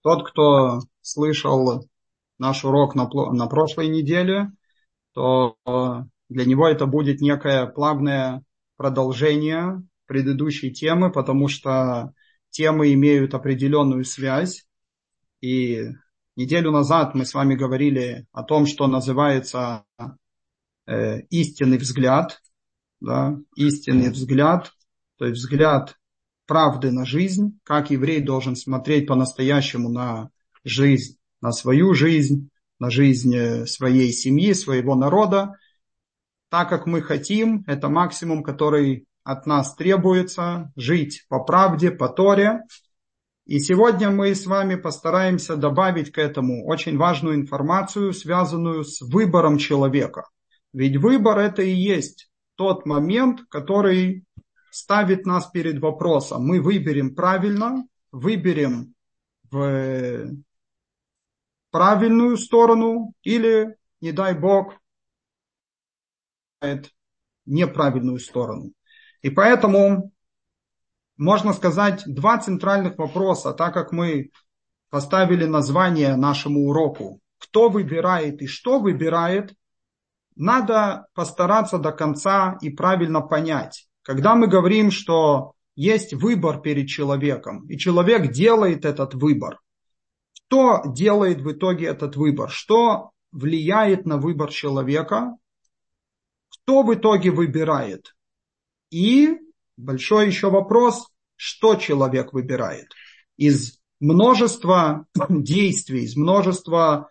Тот, кто слышал наш урок на прошлой неделе, то для него это будет некое плавное продолжение предыдущей темы, потому что темы имеют определенную связь. И неделю назад мы с вами говорили о том, что называется истинный взгляд, да, истинный взгляд, то есть взгляд правды на жизнь, как еврей должен смотреть по-настоящему на жизнь, на свою жизнь, на жизнь своей семьи, своего народа, так как мы хотим, это максимум, который от нас требуется, жить по правде, по Торе. И сегодня мы с вами постараемся добавить к этому очень важную информацию, связанную с выбором человека. Ведь выбор это и есть тот момент, который ставит нас перед вопросом. Мы выберем правильно, выберем в правильную сторону или, не дай Бог, неправильную сторону. И поэтому можно сказать два центральных вопроса, так как мы поставили название нашему уроку «Кто выбирает и что выбирает?», надо постараться до конца и правильно понять. Когда мы говорим, что есть выбор перед человеком, и человек делает этот выбор, кто делает в итоге этот выбор? Что влияет на выбор человека? Кто в итоге выбирает? И большой еще вопрос, что человек выбирает? Из множества действий, из множества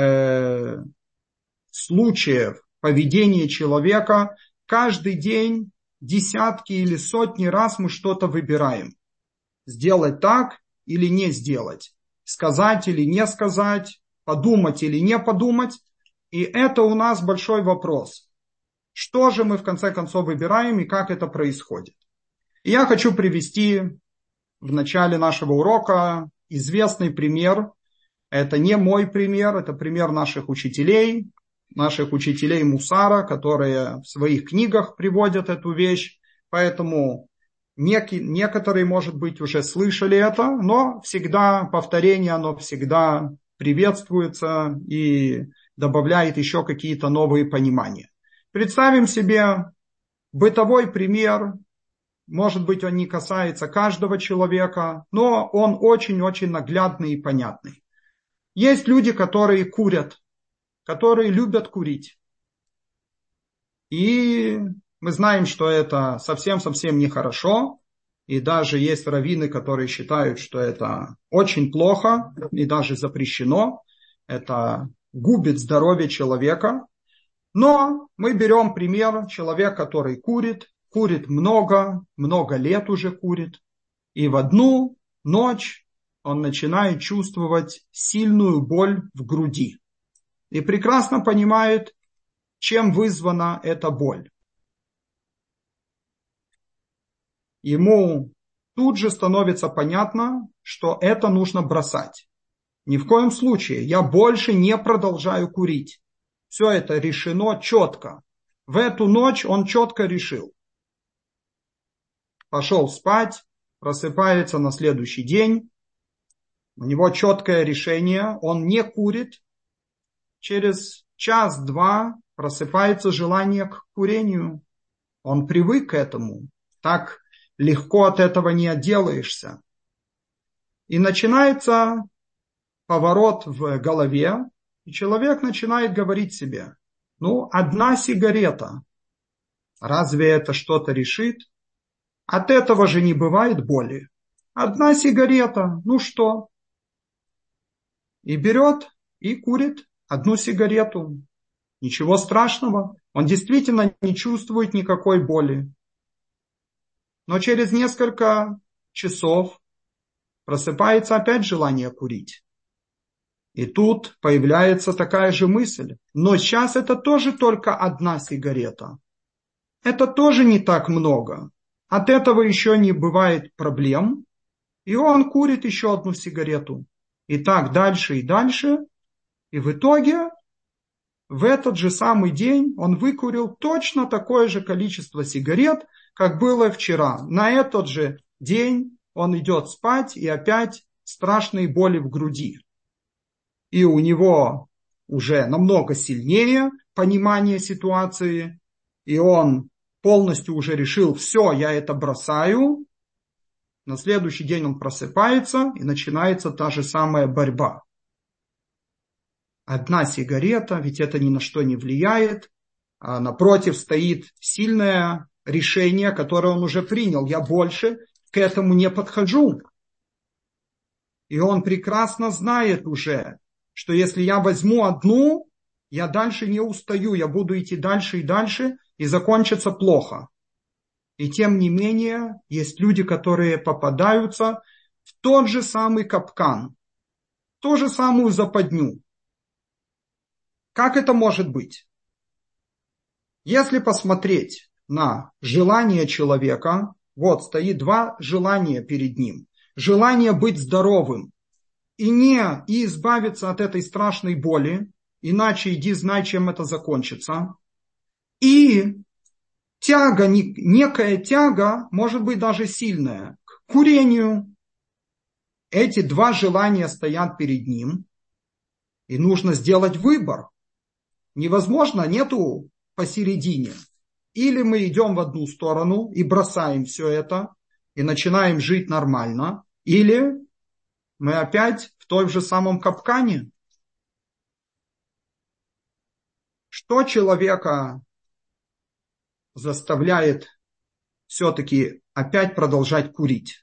случаев поведения человека, каждый день десятки или сотни раз мы что-то выбираем. Сделать так или не сделать. Сказать или не сказать. Подумать или не подумать. И это у нас большой вопрос. Что же мы в конце концов выбираем и как это происходит? И я хочу привести в начале нашего урока известный пример. Это не мой пример, это пример наших учителей мусара, которые в своих книгах приводят эту вещь. Поэтому некоторые, может быть, уже слышали это, но всегда повторение, оно всегда приветствуется и добавляет еще какие-то новые понимания. Представим себе бытовой пример. Может быть, он не касается каждого человека, но он очень-очень наглядный и понятный. Есть люди, которые курят, которые любят курить. И мы знаем, что это совсем-совсем нехорошо. И даже есть раввины, которые считают, что это очень плохо и даже запрещено. Это губит здоровье человека. Но мы берем пример человека, который курит много лет уже курит. И в одну ночь он начинает чувствовать сильную боль в груди. И прекрасно понимает, чем вызвана эта боль. Ему тут же становится понятно, что это нужно бросать. Ни в коем случае я больше не продолжаю курить. Все это решено четко. В эту ночь он четко решил. Пошел спать, просыпается на следующий день. У него четкое решение, он не курит. Через час-два просыпается желание к курению. Он привык к этому. Так легко от этого не отделаешься. И начинается поворот в голове, и человек начинает говорить себе: одна сигарета. Разве это что-то решит? От этого же не бывает боли. Одна сигарета, что? И берет и курит одну сигарету. Ничего страшного. Он действительно не чувствует никакой боли. Но через несколько часов просыпается опять желание курить. И тут появляется такая же мысль. Но сейчас это тоже только одна сигарета. Это тоже не так много. От этого еще не бывает проблем. И он курит еще одну сигарету. И так дальше и дальше. И в итоге в этот же самый день он выкурил точно такое же количество сигарет, как было вчера. На этот же день он идет спать и опять страшной боли в груди. И у него уже намного сильнее понимание ситуации, и он полностью уже решил: все, я это бросаю. На следующий день он просыпается, и начинается та же самая борьба. Одна сигарета, ведь это ни на что не влияет, а напротив стоит сильное решение, которое он уже принял: я больше к этому не подхожу. И он прекрасно знает уже, что если я возьму одну, я дальше не устаю, я буду идти дальше и дальше, и закончится плохо. И тем не менее, есть люди, которые попадаются в тот же самый капкан, в ту же самую западню. Как это может быть? Если посмотреть на желание человека, вот стоит два желания перед ним. Желание быть здоровым и избавиться от этой страшной боли, иначе иди знай, чем это закончится. И тяга, некая тяга, может быть даже сильная, к курению. Эти два желания стоят перед ним, и нужно сделать выбор. Невозможно, нету посередине. Или мы идем в одну сторону и бросаем все это, и начинаем жить нормально, или мы опять в том же самом капкане. Что человека заставляет все-таки опять продолжать курить?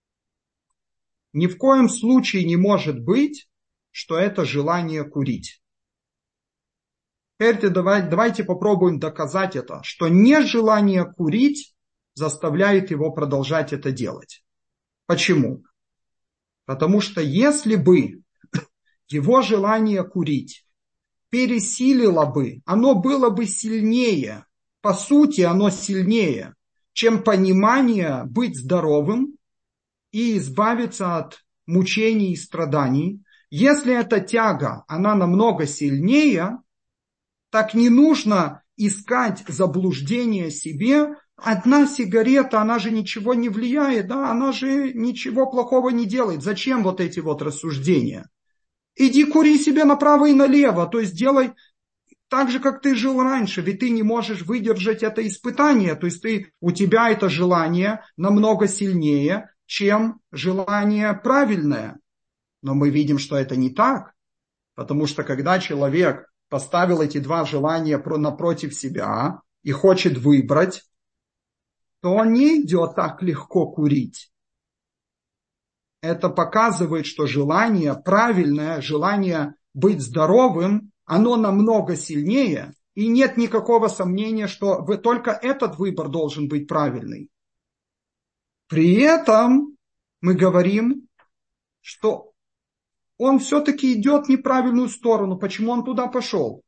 Ни в коем случае не может быть, что это желание курить. Теперь давайте попробуем доказать это, что нежелание курить заставляет его продолжать это делать. Почему? Потому что если бы его желание курить пересилило бы, оно было бы сильнее, по сути оно сильнее, чем понимание быть здоровым и избавиться от мучений и страданий. Если эта тяга, она намного сильнее, так не нужно искать заблуждение себе. Одна сигарета, она же ничего не влияет, да? Она же ничего плохого не делает. Зачем вот эти вот рассуждения? Иди кури себе направо и налево, то есть делай так же, как ты жил раньше, ведь ты не можешь выдержать это испытание, то есть у тебя это желание намного сильнее, чем желание правильное. Но мы видим, что это не так, потому что когда человек поставил эти два желания напротив себя и хочет выбрать, то он не идет так легко курить. Это показывает, что желание правильное, желание быть здоровым, оно намного сильнее, и нет никакого сомнения, что только этот выбор должен быть правильный. При этом мы говорим, что он все-таки идет в неправильную сторону. Почему он туда пошел?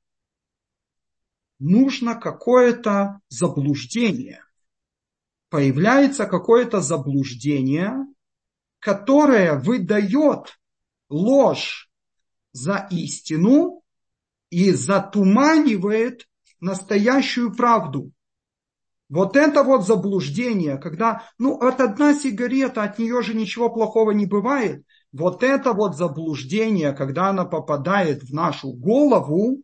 Нужно какое-то заблуждение. Появляется какое-то заблуждение, которое выдает ложь за истину и затуманивает настоящую правду. Вот это вот заблуждение, когда, от одна сигарета, от нее же ничего плохого не бывает. Вот это вот заблуждение, когда оно попадает в нашу голову,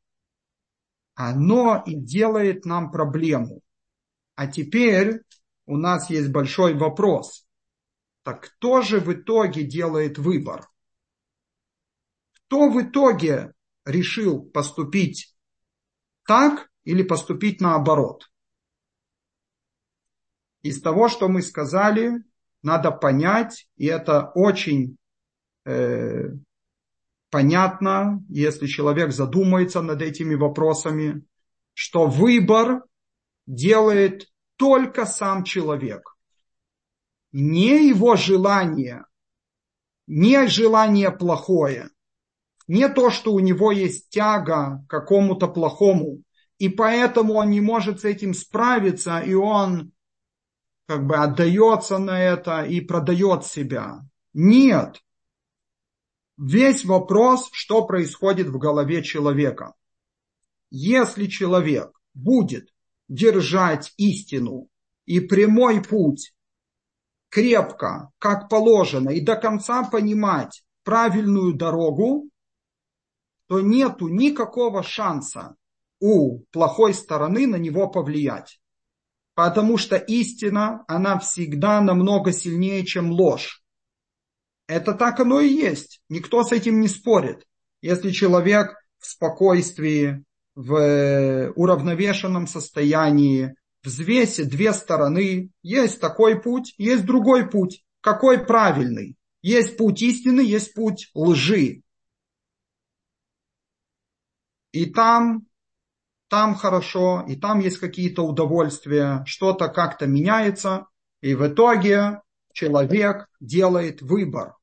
оно и делает нам проблему. А теперь у нас есть большой вопрос. Так кто же в итоге делает выбор? Кто в итоге решил поступить так или поступить наоборот? Из того, что мы сказали, надо понять, и это очень понятно, если человек задумается над этими вопросами, что выбор делает только сам человек. Не его желание, не желание плохое, не то, что у него есть тяга к какому-то плохому, и поэтому он не может с этим справиться, и он отдается на это и продает себя. Нет. Весь вопрос, что происходит в голове человека. Если человек будет держать истину и прямой путь крепко, как положено, и до конца понимать правильную дорогу, то нету никакого шанса у плохой стороны на него повлиять. Потому что истина, она всегда намного сильнее, чем ложь. Это так оно и есть. Никто с этим не спорит. Если человек в спокойствии, в уравновешенном состоянии, взвесит две стороны, есть такой путь, есть другой путь. Какой правильный? Есть путь истины, есть путь лжи. И там хорошо, и там есть какие-то удовольствия, что-то как-то меняется, и в итоге человек делает выбор.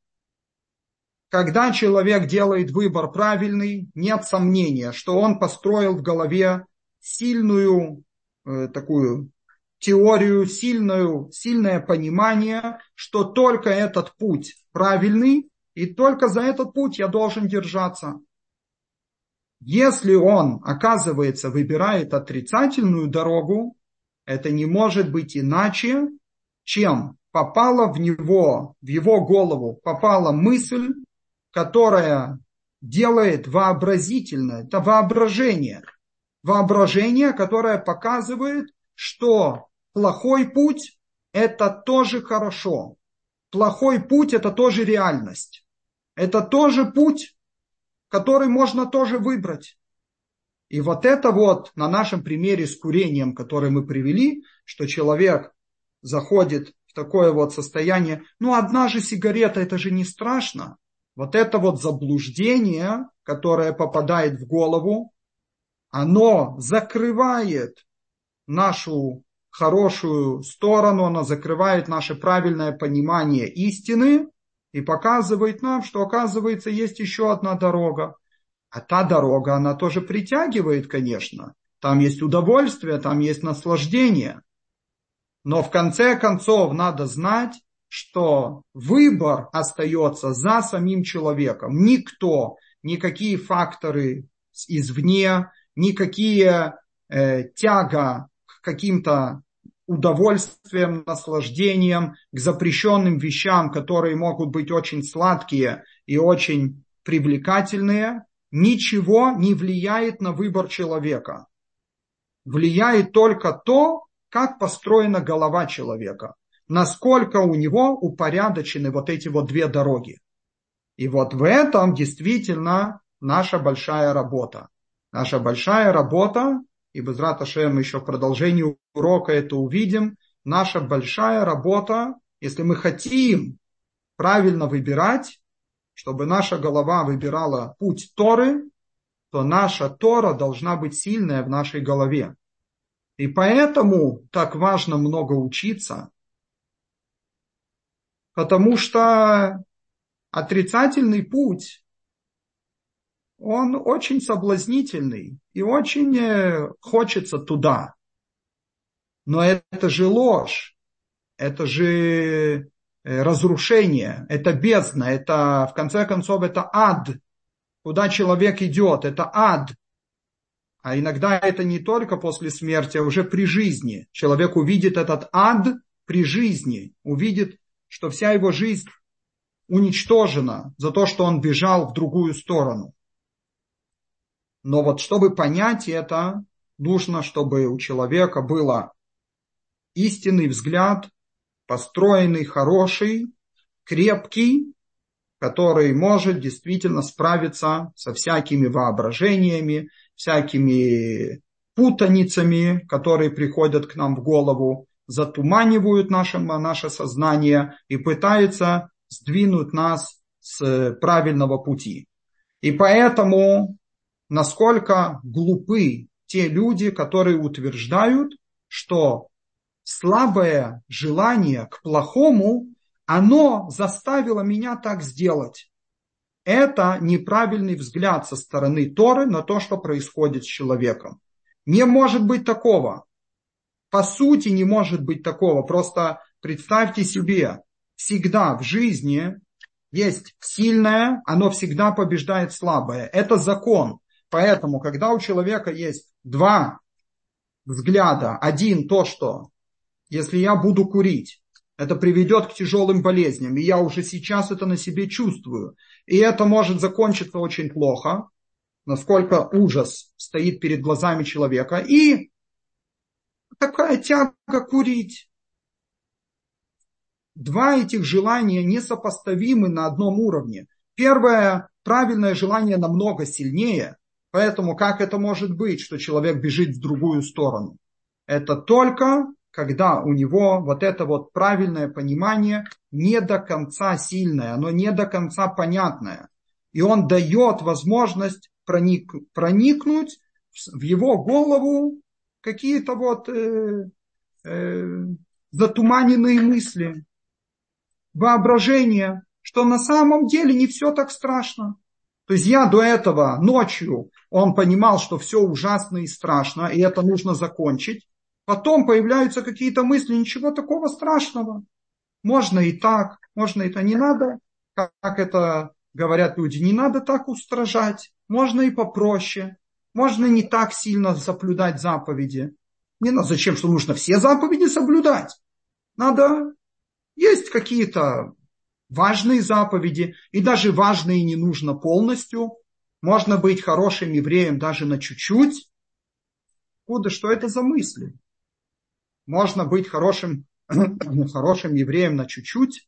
Когда человек делает выбор правильный, нет сомнения, что он построил в голове сильную такую теорию, сильное понимание, что только этот путь правильный, и только за этот путь я должен держаться. Если он, оказывается, выбирает отрицательную дорогу, это не может быть иначе, чем попала в него, в его голову, попала мысль, которая делает вообразительное, это воображение. Воображение, которое показывает, что плохой путь – это тоже хорошо. Плохой путь – это тоже реальность. Это тоже путь, который можно тоже выбрать. И вот это вот на нашем примере с курением, который мы привели, что человек заходит в такое вот состояние, одна же сигарета, это же не страшно. Вот это вот заблуждение, которое попадает в голову, оно закрывает нашу хорошую сторону, оно закрывает наше правильное понимание истины и показывает нам, что, оказывается, есть еще одна дорога. А та дорога, она тоже притягивает, конечно. Там есть удовольствие, там есть наслаждение. Но в конце концов надо знать, что выбор остается за самим человеком. Никто, никакие факторы извне, никакие тяга к каким-то удовольствиям, наслаждениям, к запрещенным вещам, которые могут быть очень сладкие и очень привлекательные, ничего не влияет на выбор человека. Влияет только то, как построена голова человека, насколько у него упорядочены вот эти вот две дороги. И вот в этом действительно наша большая работа. Наша большая работа, и Безрат Ашем еще в продолжении урока это увидим, наша большая работа, если мы хотим правильно выбирать, чтобы наша голова выбирала путь Торы, то наша Тора должна быть сильная в нашей голове. И поэтому так важно много учиться, потому что отрицательный путь, он очень соблазнительный и очень хочется туда. Но это же ложь, это же разрушение, это бездна, это в конце концов это ад. Куда человек идет, это ад. А иногда это не только после смерти, а уже при жизни. Человек увидит этот ад при жизни, увидит, что вся его жизнь уничтожена за то, что он бежал в другую сторону. Но вот чтобы понять это, нужно, чтобы у человека был истинный взгляд, построенный, хороший, крепкий, который может действительно справиться со всякими воображениями, всякими путаницами, которые приходят к нам в голову, затуманивают наше сознание и пытаются сдвинуть нас с правильного пути. И поэтому, насколько глупы те люди, которые утверждают, что слабое желание к плохому, оно заставило меня так сделать. Это неправильный взгляд со стороны Торы на то, что происходит с человеком. Не может быть такого. По сути, не может быть такого. Просто представьте себе, всегда в жизни есть сильное, оно всегда побеждает слабое. Это закон. Поэтому, когда у человека есть два взгляда, один то, что если я буду курить, Это приведет к тяжелым болезням. И я уже сейчас это на себе чувствую. И это может закончиться очень плохо. Насколько ужас стоит перед глазами человека. И такая тяга курить. Два этих желания несопоставимы на одном уровне. Первое, правильное желание намного сильнее. Поэтому как это может быть, что человек бежит в другую сторону? Это только когда у него вот это вот правильное понимание не до конца сильное, оно не до конца понятное. И он дает возможность проникнуть в его голову какие-то вот затуманенные мысли, воображение, что на самом деле не все так страшно. То есть я до этого ночью, он понимал, что все ужасно и страшно, и это нужно закончить. Потом появляются какие-то мысли, ничего такого страшного. Можно и так, можно и так. Не надо, как это говорят люди, не надо так устражать. Можно и попроще. Можно не так сильно соблюдать заповеди. Не надо, зачем, что нужно все заповеди соблюдать? Надо, есть какие-то важные заповеди, и даже важные не нужно полностью. Можно быть хорошим евреем даже на чуть-чуть. Откуда, что это за мысли? Можно быть хорошим евреем на чуть-чуть,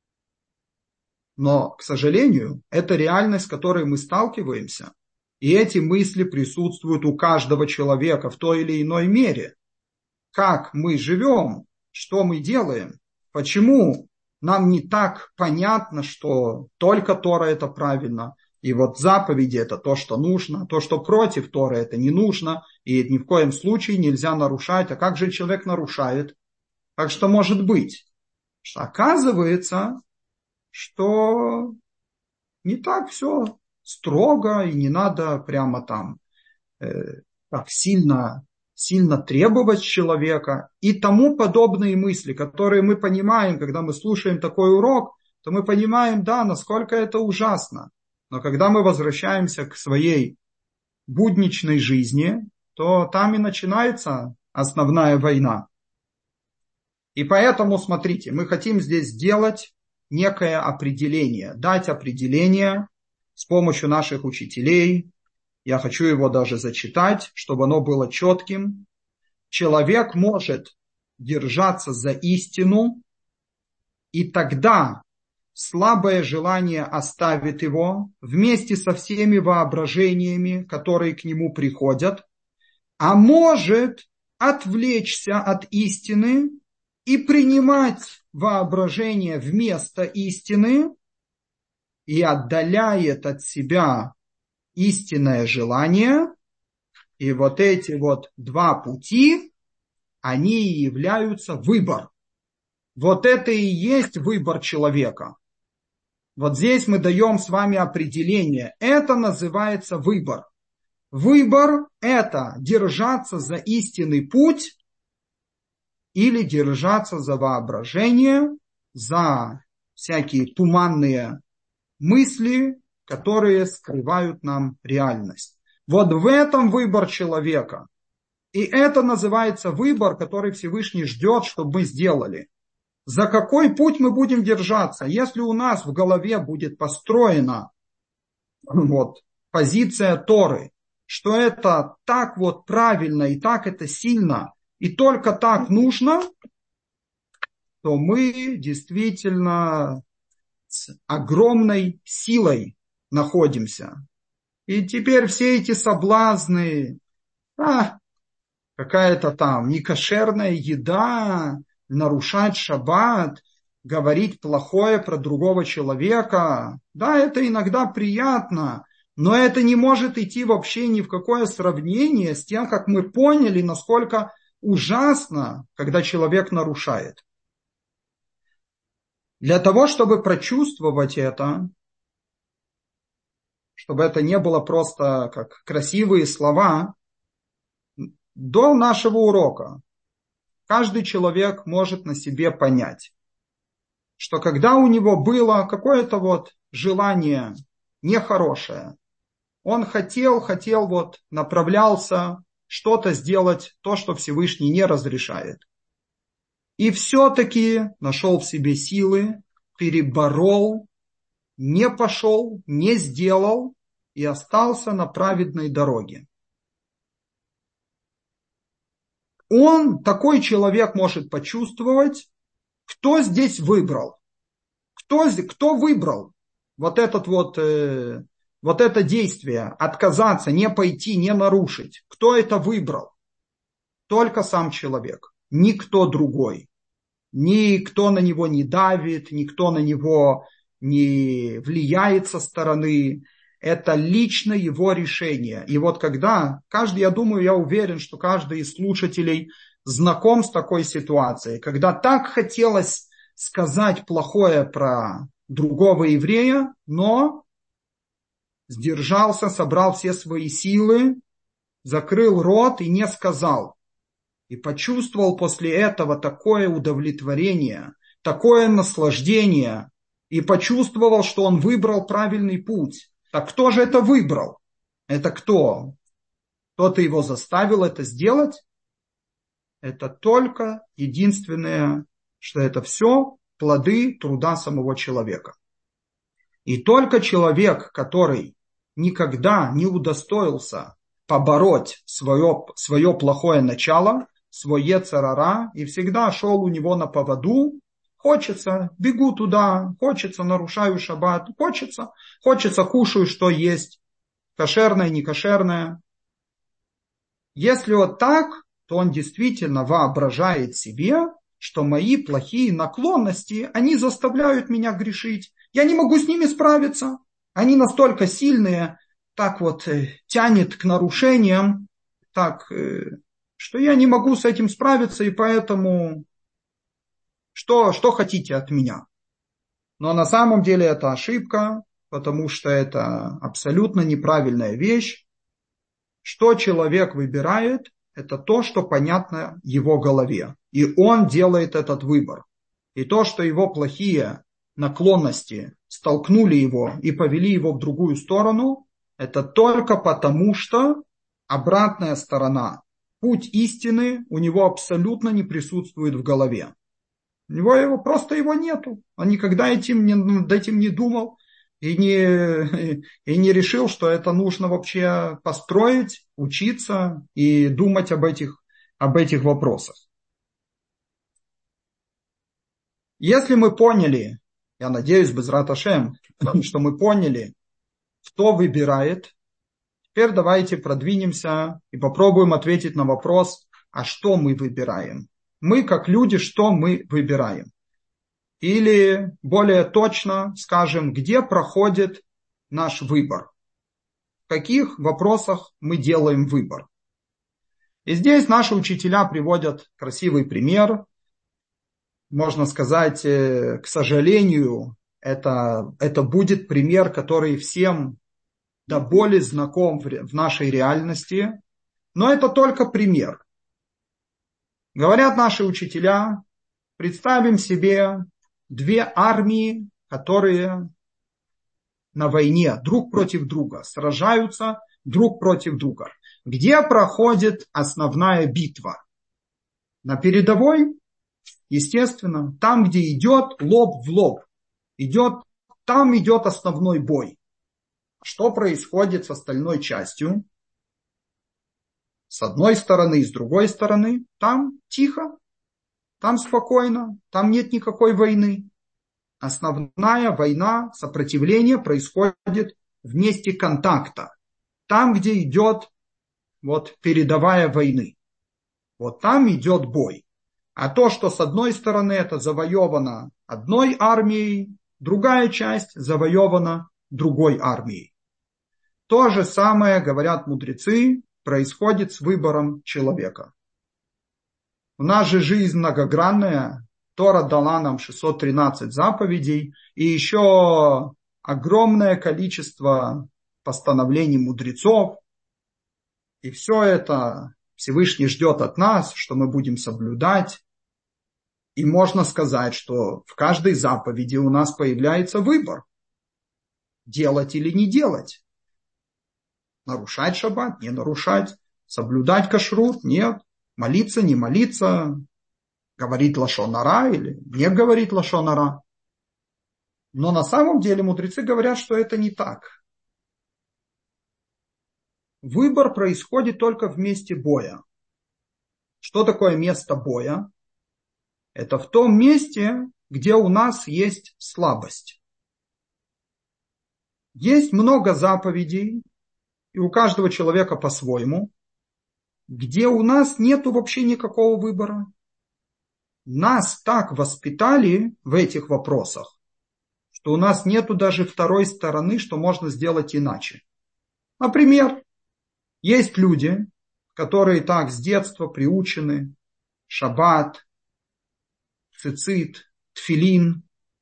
но, к сожалению, это реальность, с которой мы сталкиваемся. И эти мысли присутствуют у каждого человека в той или иной мере. Как мы живем, что мы делаем, почему нам не так понятно, что только Тора это правильно, и вот заповеди это то, что нужно, то, что против Торы это не нужно, и ни в коем случае нельзя нарушать. А как же человек нарушает? Так что может быть, что оказывается, что не так все строго, и не надо прямо там так сильно требовать человека и тому подобные мысли, которые мы понимаем, когда мы слушаем такой урок, то мы понимаем, да, насколько это ужасно. Но когда мы возвращаемся к своей будничной жизни, то там и начинается основная война. И поэтому, смотрите, мы хотим здесь сделать некое определение, дать определение с помощью наших учителей. Я хочу его даже зачитать, чтобы оно было четким. Человек может держаться за истину, и тогда слабое желание оставит его вместе со всеми воображениями, которые к нему приходят, а может отвлечься от истины и принимать воображение вместо истины и отдаляет от себя истинное желание. И вот эти вот два пути, они и являются выбор. Вот это и есть выбор человека. Вот здесь мы даем с вами определение. Это называется выбор. Выбор – это держаться за истинный путь или держаться за воображение, за всякие туманные мысли, которые скрывают нам реальность. Вот в этом выбор человека. И это называется выбор, который Всевышний ждет, чтобы мы сделали. За какой путь мы будем держаться? Если у нас в голове будет построена позиция Торы, что это так вот правильно и так это сильно, и только так нужно, то мы действительно с огромной силой находимся. И теперь все эти соблазны, какая-то там некошерная еда, нарушать шаббат, говорить плохое про другого человека, да, это иногда приятно, но это не может идти вообще ни в какое сравнение с тем, как мы поняли, насколько ужасно, когда человек нарушает. Для того, чтобы прочувствовать это, чтобы это не было просто как красивые слова, до нашего урока каждый человек может на себе понять, что когда у него было какое-то вот желание нехорошее, он хотел направлялся что-то сделать, то, что Всевышний не разрешает. И все-таки нашел в себе силы, переборол, не пошел, не сделал и остался на праведной дороге. Такой человек может почувствовать, кто здесь выбрал. Кто выбрал вот это действие, отказаться, не пойти, не нарушить. Кто это выбрал? Только сам человек, никто другой. Никто на него не давит, никто на него не влияет со стороны. Это лично его решение. И вот когда я уверен, что каждый из слушателей знаком с такой ситуацией, когда так хотелось сказать плохое про другого еврея, но сдержался, собрал все свои силы, закрыл рот и не сказал. И почувствовал после этого такое удовлетворение, такое наслаждение, и почувствовал, что он выбрал правильный путь. Так кто же это выбрал? Это кто? Кто-то его заставил это сделать? Это только единственное, что это все плоды труда самого человека. И только человек, который никогда не удостоился побороть свое плохое начало, свой йецер ара, и всегда шел у него на поводу, хочется, бегу туда, хочется, нарушаю шаббат, хочется, кушаю, что есть, кошерное, не кошерное. Если вот так, то он действительно воображает себе, что мои плохие наклонности, они заставляют меня грешить. Я не могу с ними справиться. Они настолько сильные, так вот тянет к нарушениям, что я не могу с этим справиться, и поэтому что хотите от меня? Но на самом деле это ошибка, потому что это абсолютно неправильная вещь. Что человек выбирает, это то, что понятно его голове. И он делает этот выбор. И то, что его плохие наклонности столкнули его и повели его в другую сторону, это только потому, что обратная сторона, путь истины у него абсолютно не присутствует в голове. Просто его нету. Он никогда над этим не думал и не решил, что это нужно вообще построить, учиться и думать об этих вопросах. Если мы поняли, я надеюсь, Безрат Ашем, что мы поняли, кто выбирает, теперь давайте продвинемся и попробуем ответить на вопрос, а что мы выбираем? Мы, как люди, что мы выбираем? Или более точно скажем, где проходит наш выбор? В каких вопросах мы делаем выбор? И здесь наши учителя приводят красивый пример. Можно сказать, к сожалению, это будет пример, который всем до боли знаком в нашей реальности, но это только пример. Говорят наши учителя, представим себе две армии, которые на войне друг против друга, сражаются друг против друга. Где проходит основная битва? На передовой, естественно, там, где идет лоб в лоб, там идет основной бой. Что происходит с остальной частью? С одной стороны и с другой стороны, там тихо, там спокойно, там нет никакой войны. Основная война, сопротивление происходит в месте контакта. Там, где идет передовая войны. Вот там идет бой. А то, что с одной стороны это завоевано одной армией, другая часть завоевана другой армией. То же самое, говорят мудрецы, происходит с выбором человека. У нас же жизнь многогранная. Тора дала нам 613 заповедей и еще огромное количество постановлений мудрецов. И все это Всевышний ждет от нас, что мы будем соблюдать. И можно сказать, что в каждой заповеди у нас появляется выбор. Делать или не делать. Нарушать шаббат, не нарушать. Соблюдать кашрут, нет. Молиться, не молиться. говорить лашон ара или не говорить лашон ара. Но на самом деле мудрецы говорят, что это не так. Выбор происходит только в месте боя. Что такое место боя? Это в том месте, где у нас есть слабость. Есть много заповедей, и у каждого человека по-своему, где у нас нет вообще никакого выбора. Нас так воспитали в этих вопросах, что у нас нету даже второй стороны, что можно сделать иначе. Например, есть люди, которые так с детства приучены: шаббат, цицит, тфилин.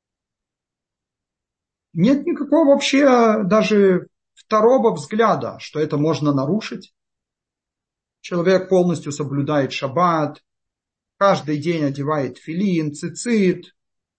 Нет никакого вообще даже второго взгляда, что это можно нарушить. Человек полностью соблюдает шаббат, каждый день одевает тфилин, цицит.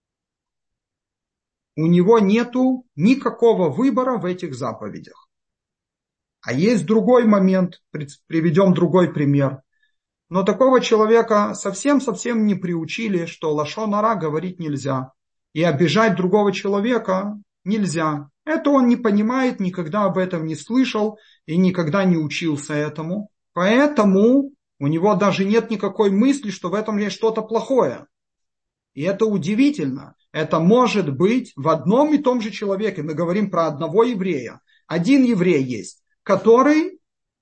У него нету никакого выбора в этих заповедях. А есть другой момент, приведем другой пример. Но такого человека совсем-совсем не приучили, что лашон ара говорить нельзя. И обижать другого человека нельзя. Это он не понимает, никогда об этом не слышал и никогда не учился этому. Поэтому у него даже нет никакой мысли, что в этом есть что-то плохое. И это удивительно. Это может быть в одном и том же человеке. Мы говорим про одного еврея. Один еврей есть, который,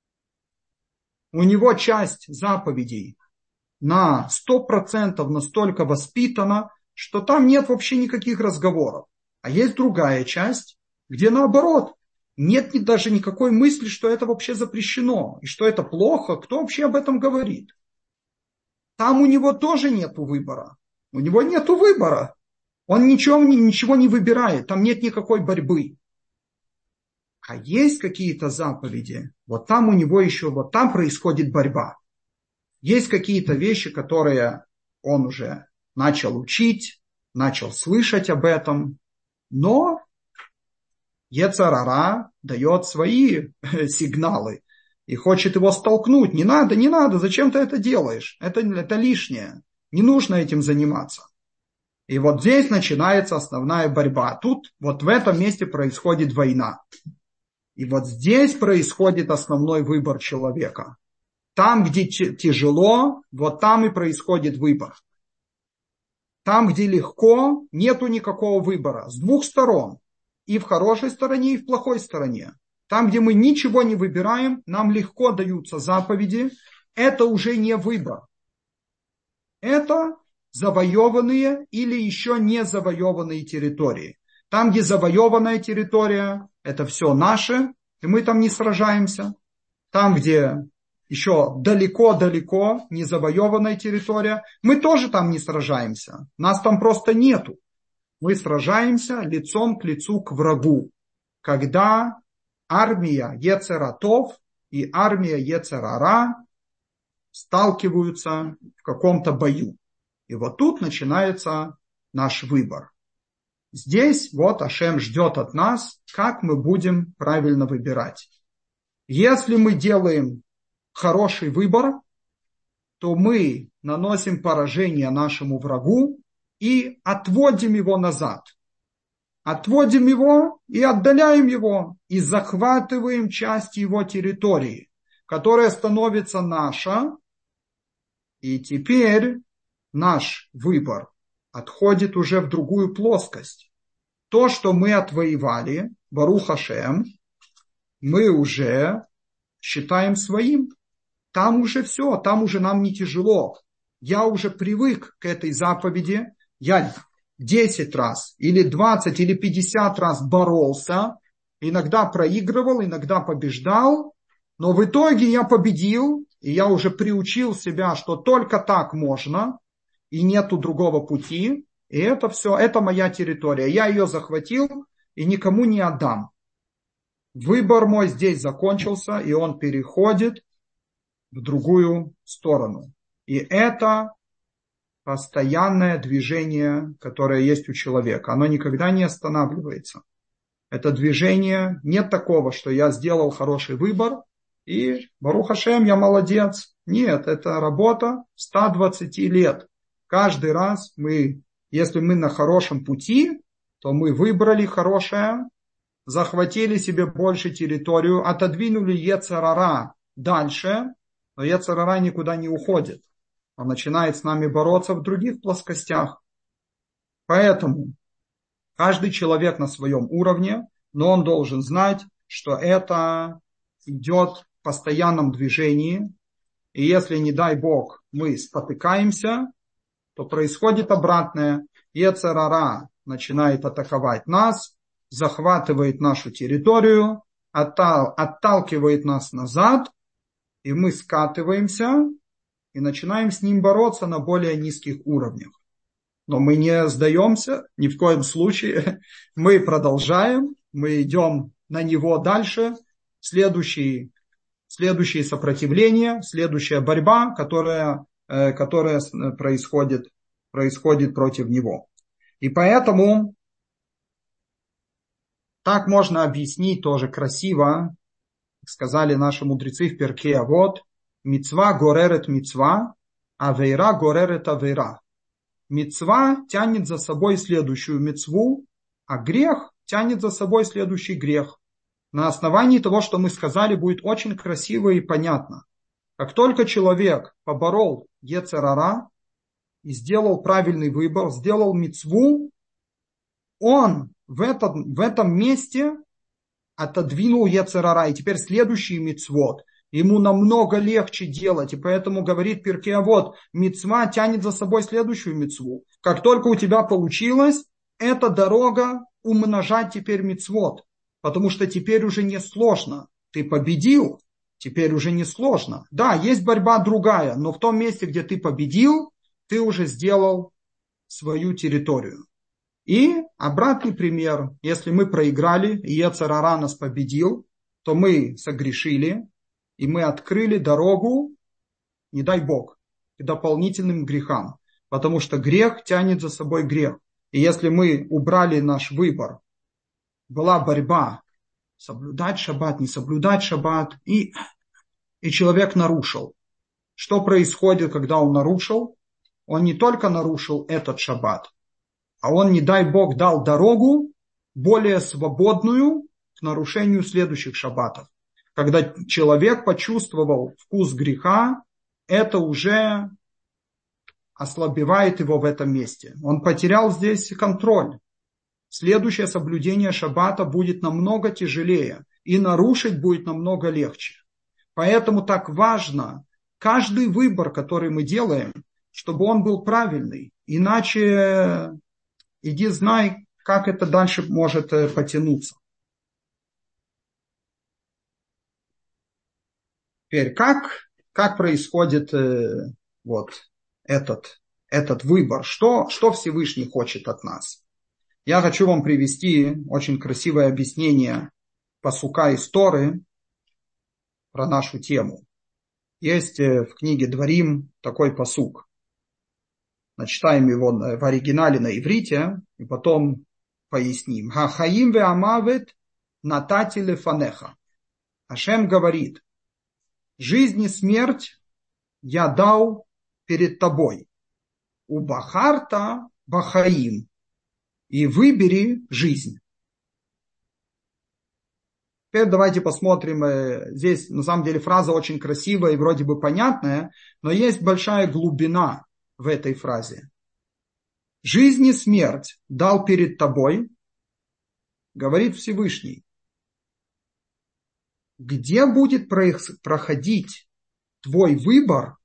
у него часть заповедей на 100% настолько воспитана, что там нет вообще никаких разговоров. А есть другая часть, где наоборот, нет даже никакой мысли, что это вообще запрещено, и что это плохо, кто вообще об этом говорит. Там у него тоже нет выбора. У него нет выбора. Он ничего не выбирает, там нет никакой борьбы. А есть какие-то заповеди, вот там у него еще, вот там происходит борьба. Есть какие-то вещи, которые он уже начал учить, начал слышать об этом, но йецер ара дает свои сигналы и хочет его столкнуть. Не надо, не надо, зачем ты это делаешь? Это лишнее, не нужно этим заниматься. И вот здесь начинается основная борьба. Тут вот в этом месте происходит война. И вот здесь происходит основной выбор человека. Там, где тяжело, вот там и происходит выбор. Там, где легко, нету никакого выбора. С двух сторон. И в хорошей стороне, и в плохой стороне. Там, где мы ничего не выбираем, нам легко даются заповеди. Это уже не выбор. Это завоеванные или еще не завоеванные территории. Там, где завоеванная территория, это все наше, и мы там не сражаемся. Там, где еще далеко-далеко не завоеванная территория, мы тоже там не сражаемся. Нас там просто нету. Мы сражаемся лицом к лицу к врагу. Когда армия йецер атов и армия йецер ара сталкиваются в каком-то бою. И вот тут начинается наш выбор. Здесь вот Ашем ждет от нас, как мы будем правильно выбирать. Если мы делаем хороший выбор, то мы наносим поражение нашему врагу и отводим его назад. Отводим его и отдаляем его, и захватываем часть его территории, которая становится наша. И теперь наш выбор отходит уже в другую плоскость. То, что мы отвоевали, Барух Ашем, мы уже считаем своим. Там уже все, там уже нам не тяжело. Я уже привык к этой заповеди. Я 10 раз, или 20, или 50 раз боролся. Иногда проигрывал, иногда побеждал. Но в итоге я победил, и я уже приучил себя, что только так можно. И нету другого пути, и это все, это моя территория. Я ее захватил и никому не отдам. Выбор мой здесь закончился, и он переходит в другую сторону. И это постоянное движение, которое есть у человека. Оно никогда не останавливается. Это движение, нет такого, что я сделал хороший выбор, и Барух Ашем, я молодец. Нет, это работа 120 лет. Каждый раз если мы на хорошем пути, то мы выбрали хорошее, захватили себе больше территорию, отодвинули Йецер ара дальше, но Йецер ара никуда не уходит. Он начинает с нами бороться в других плоскостях. Поэтому каждый человек на своем уровне, но он должен знать, что это идет в постоянном движении. И если, не дай Бог, мы спотыкаемся, то происходит обратное. Йецер ара начинает атаковать нас, захватывает нашу территорию, отталкивает нас назад, и мы скатываемся и начинаем с ним бороться на более низких уровнях. Но мы не сдаемся ни в коем случае. Мы продолжаем, мы идем на него дальше. Следующие сопротивления, следующая борьба, которая происходит против него. И поэтому так можно объяснить тоже красиво, сказали наши мудрецы в Перке Авот, мицва горерет мицва, авейра горерет авейра. Мицва тянет за собой следующую мицву, а грех тянет за собой следующий грех. На основании того, что мы сказали, будет очень красиво и понятно. Как только человек поборол Йецер ара и сделал правильный выбор, сделал мицву, он в этом месте отодвинул Йецер ара. И теперь следующий мицвот ему намного легче делать. И поэтому говорит Перкей Авот, мицва тянет за собой следующую мицву. Как только у тебя получилось, это дорога умножать теперь мицвот. Потому что теперь уже не сложно. Ты победил, теперь уже не сложно. Да, есть борьба другая, но в том месте, где ты победил, ты уже сделал свою территорию. И обратный пример. Если мы проиграли, и Йецер ара нас победил, то мы согрешили, и мы открыли дорогу, не дай Бог, к дополнительным грехам. Потому что грех тянет за собой грех. И если мы убрали наш выбор, была борьба, соблюдать шаббат, не соблюдать шаббат, и человек нарушил. Что происходит, когда он нарушил? Он не только нарушил этот шаббат, а он, не дай Бог, дал дорогу более свободную к нарушению следующих шаббатов. Когда человек почувствовал вкус греха, это уже ослабевает его в этом месте. Он потерял здесь контроль. Следующее соблюдение шаббата будет намного тяжелее, и нарушить будет намного легче. Поэтому так важно каждый выбор, который мы делаем, чтобы он был правильный. Иначе иди знай, как это дальше может потянуться. Теперь, как происходит этот выбор? Что Всевышний хочет от нас? Я хочу вам привести очень красивое объяснение пасука из Торы про нашу тему. Есть в книге Дворим такой пасук. Начитаем его в оригинале на иврите и потом поясним. Хахаим ве амавет натати лефанеха. Ашем говорит, жизнь и смерть я дал перед тобой. У бахарта бахаим. И выбери жизнь. Теперь давайте посмотрим. Здесь на самом деле фраза очень красивая и вроде бы понятная, но есть большая глубина в этой фразе. Жизнь и смерть дал перед тобой, говорит Всевышний. Где будет проходить твой выбор,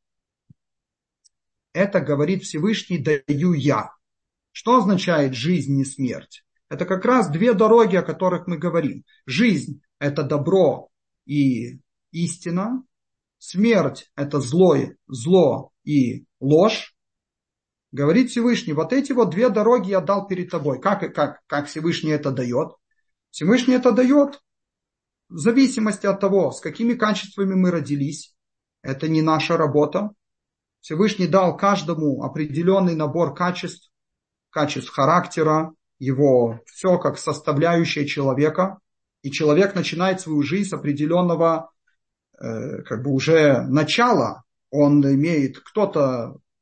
это, говорит Всевышний, даю я. Что означает жизнь и смерть? Это как раз две дороги, о которых мы говорим. Жизнь – это добро и истина. Смерть – это зло и ложь. Говорит Всевышний, вот эти вот две дороги я дал перед тобой. Как Всевышний это дает? Всевышний это дает в зависимости от того, с какими качествами мы родились. Это не наша работа. Всевышний дал каждому определенный набор качеств характера, его все как составляющая человека. И человек начинает свою жизнь с определенного уже начала. Он имеет, кто-то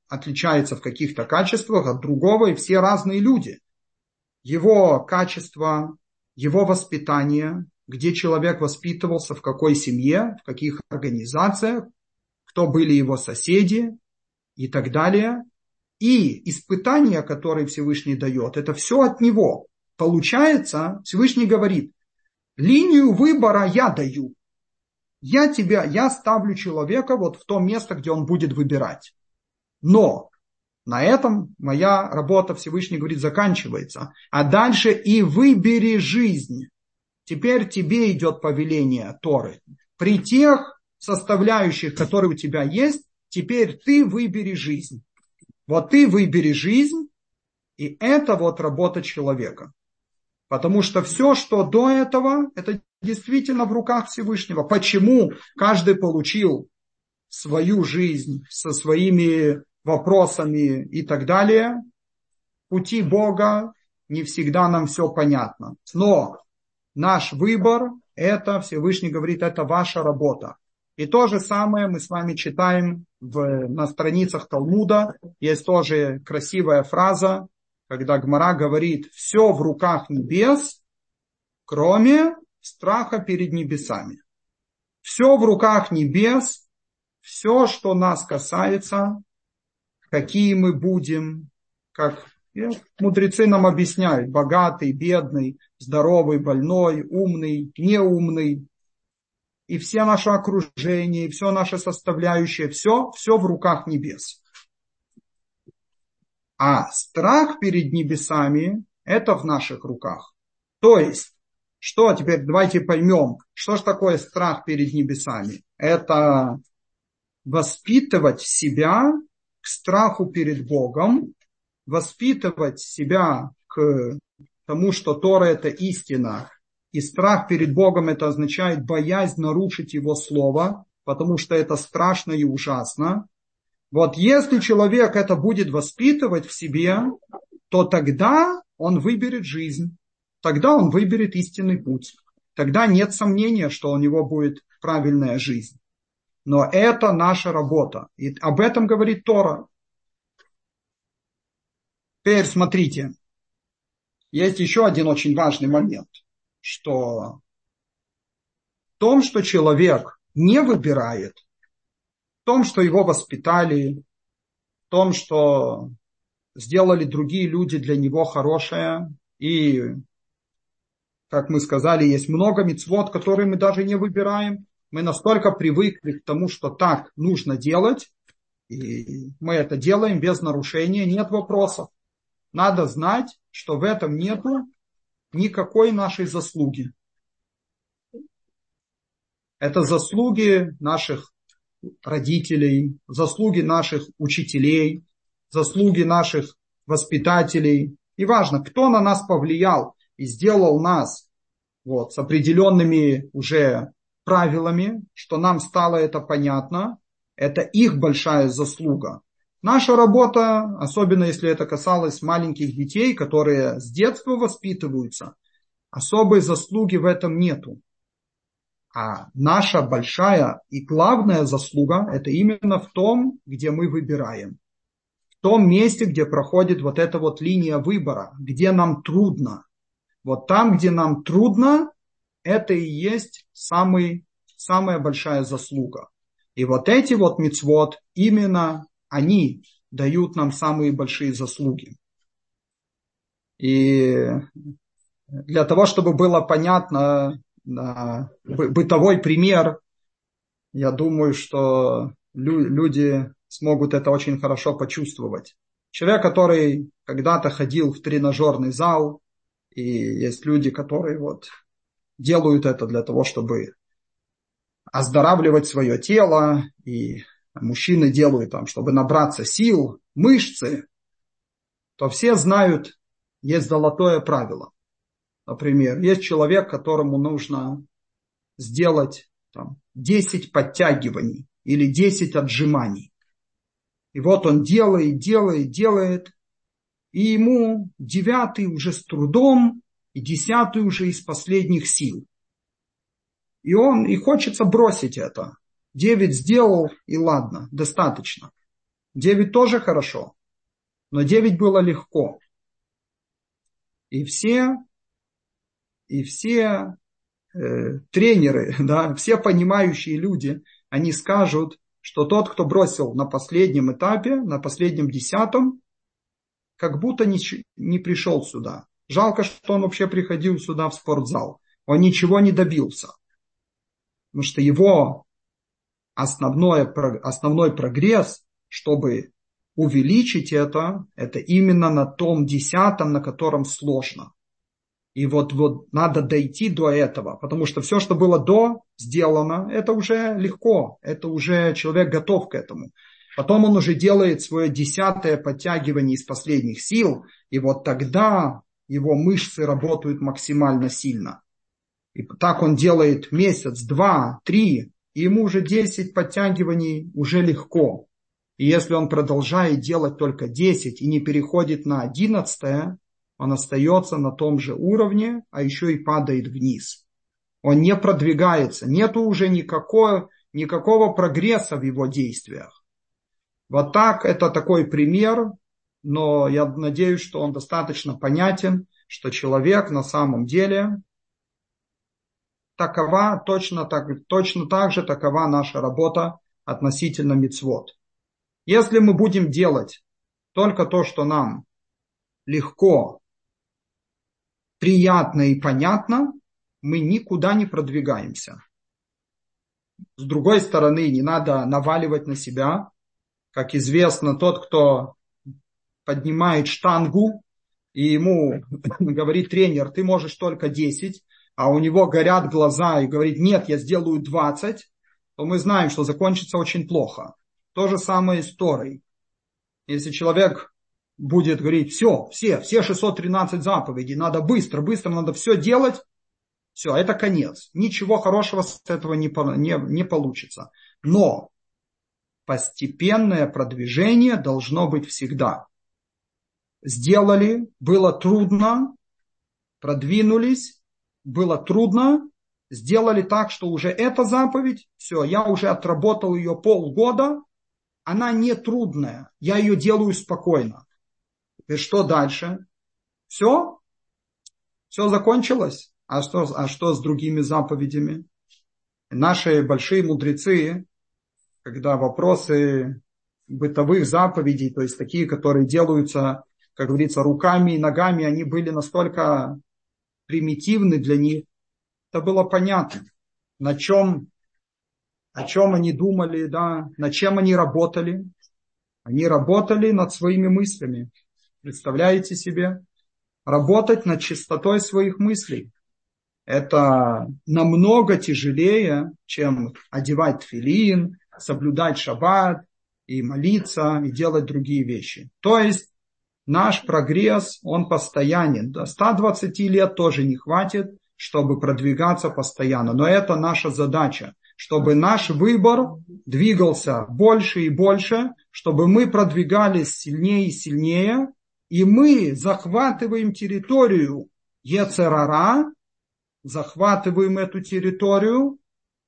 отличается в каких-то качествах от другого, и все разные люди. Его качество, его воспитание, где человек воспитывался, в какой семье, в каких организациях, кто были его соседи и так далее. И испытания, которые Всевышний дает, это все от него. Получается, Всевышний говорит, линию выбора я даю. Я ставлю человека вот в то место, где он будет выбирать. Но на этом моя работа, Всевышний говорит, заканчивается. А дальше и выбери жизнь. Теперь тебе идет повеление Торы. При тех составляющих, которые у тебя есть, теперь ты выбери жизнь. Вот ты выбери жизнь, и это вот работа человека. Потому что все, что до этого, это действительно в руках Всевышнего. Почему каждый получил свою жизнь со своими вопросами и так далее? Пути Бога не всегда нам все понятно. Но наш выбор, это Всевышний говорит, это ваша работа. И то же самое мы с вами читаем на страницах Талмуда. Есть тоже красивая фраза, когда Гмара говорит, все в руках небес, кроме страха перед небесами. Все в руках небес, все, что нас касается, какие мы будем, как мудрецы нам объясняют, богатый, бедный, здоровый, больной, умный, неумный. И все наше окружение, и все наше составляющее, все в руках небес. А страх перед небесами, это в наших руках. То есть, что теперь, давайте поймем, что же такое страх перед небесами? Это воспитывать себя к страху перед Богом, воспитывать себя к тому, что Тора – это истина, и страх перед Богом – это означает боязнь нарушить Его Слово, потому что это страшно и ужасно. Вот если человек это будет воспитывать в себе, то тогда он выберет жизнь, тогда он выберет истинный путь. Тогда нет сомнения, что у него будет правильная жизнь. Но это наша работа. И об этом говорит Тора. Теперь смотрите, есть еще один очень важный момент, что в том, что человек не выбирает, в том, что его воспитали, в том, что сделали другие люди для него хорошее, и, как мы сказали, есть много мицвот, которые мы даже не выбираем, мы настолько привыкли к тому, что так нужно делать, и мы это делаем без нарушения, нет вопросов. Надо знать, что в этом нету никакой нашей заслуги. Это заслуги наших родителей, заслуги наших учителей, заслуги наших воспитателей. И важно, кто на нас повлиял и сделал нас вот, с определенными уже правилами, что нам стало это понятно, это их большая заслуга. Наша работа, особенно если это касалось маленьких детей, которые с детства воспитываются, особой заслуги в этом нету. А наша большая и главная заслуга – это именно в том, где мы выбираем. В том месте, где проходит вот эта вот линия выбора, где нам трудно. Вот там, где нам трудно, это и есть самая большая заслуга. И вот эти вот мицвот, именно они дают нам самые большие заслуги. И для того, чтобы было понятно, бытовой пример, я думаю, что люди смогут это очень хорошо почувствовать. Человек, который когда-то ходил в тренажерный зал, и есть люди, которые вот делают это для того, чтобы оздоравливать свое тело, и мужчины делают там, чтобы набраться сил, мышцы, то все знают, есть золотое правило. Например, есть человек, которому нужно сделать там, 10 подтягиваний или 10 отжиманий. И вот он делает, и ему 9 уже с трудом, и 10 уже из последних сил. И хочется бросить это. 9 сделал, и ладно, достаточно. 9 тоже хорошо, но 9 было легко. И все тренеры, да, все понимающие люди, они скажут, что тот, кто бросил на последнем этапе, на последнем 10, как будто не пришел сюда. Жалко, что он вообще приходил сюда в спортзал. Он ничего не добился. Потому что его основной прогресс, чтобы увеличить это именно на том 10, на котором сложно. И вот надо дойти до этого, потому что все, что было до сделано, это уже легко, это уже человек готов к этому. Потом он уже делает свое 10 подтягивание из последних сил, и вот тогда его мышцы работают максимально сильно. И так он делает месяц, 2, 3, и ему уже 10 подтягиваний уже легко. И если он продолжает делать только 10 и не переходит на 11, он остается на том же уровне, а еще и падает вниз. Он не продвигается, нету уже никакого прогресса в его действиях. Вот так, это такой пример, но я надеюсь, что он достаточно понятен, что человек на самом деле точно так же такова наша работа относительно мицвот. Если мы будем делать только то, что нам легко, приятно и понятно, мы никуда не продвигаемся. С другой стороны, не надо наваливать на себя. Как известно, тот, кто поднимает штангу, и ему говорит тренер, ты можешь только 10, а у него горят глаза и говорит, нет, я сделаю 20, то мы знаем, что закончится очень плохо. То же самое с Торой. Если человек будет говорить, все 613 заповедей, надо быстро, надо все делать, все, это конец. Ничего хорошего с этого не получится. Но постепенное продвижение должно быть всегда. Сделали, было трудно, продвинулись, было трудно, сделали так, что уже эта заповедь, все, я уже отработал ее полгода, она не трудная, я ее делаю спокойно. И что дальше? Все закончилось. А что с другими заповедями? Наши большие мудрецы, когда вопросы бытовых заповедей, то есть такие, которые делаются, как говорится, руками и ногами, они были настолько примитивны для них, это было понятно, о чем они думали, да, над чем они работали. Они работали над своими мыслями. Представляете себе? Работать над чистотой своих мыслей. Это намного тяжелее, чем одевать тфилин, соблюдать шаббат и молиться, и делать другие вещи. То есть наш прогресс, он постоянен. До 120 лет тоже не хватит, чтобы продвигаться постоянно. Но это наша задача, чтобы наш выбор двигался больше и больше, чтобы мы продвигались сильнее и сильнее, и мы захватываем территорию йецер ара, захватываем эту территорию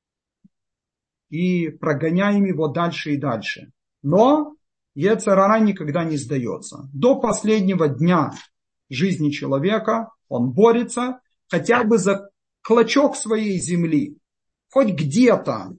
и прогоняем его дальше и дальше. Но йецер ара никогда не сдается. До последнего дня жизни человека он борется хотя бы за клочок своей земли. Хоть где-то